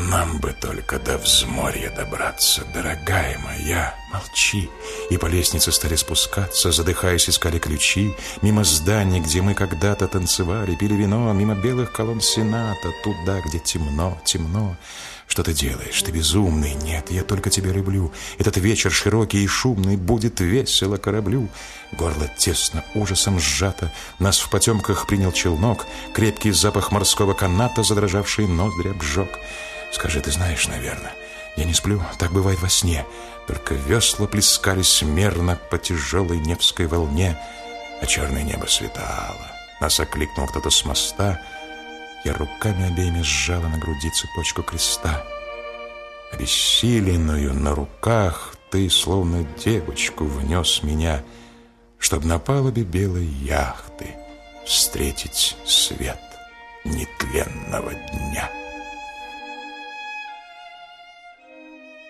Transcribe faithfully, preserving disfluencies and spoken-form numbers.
Нам бы только до взморья добраться, дорогая моя. Молчи. И по лестнице стали спускаться, задыхаясь, искали ключи. Мимо здания, где мы когда-то танцевали, пили вино, мимо белых колонн Сената, туда, где темно, темно. Что ты делаешь? Ты безумный. Нет, я только тебя люблю. Этот вечер широкий и шумный будет весело кораблю. Горло тесно, ужасом сжато. Нас в потемках принял челнок. Крепкий запах морского каната, задрожавший ноздри обжег. Скажи, ты знаешь, наверное, я не сплю, так бывает во сне. Только весла плескались мерно по тяжелой Невской волне, а черное небо светало. Нас окликнул кто-то с моста. Я руками обеими сжала на груди цепочку креста. Обессиленную на руках ты, словно девочку, внес меня, чтоб на палубе белой яхты встретить свет нетленного дня.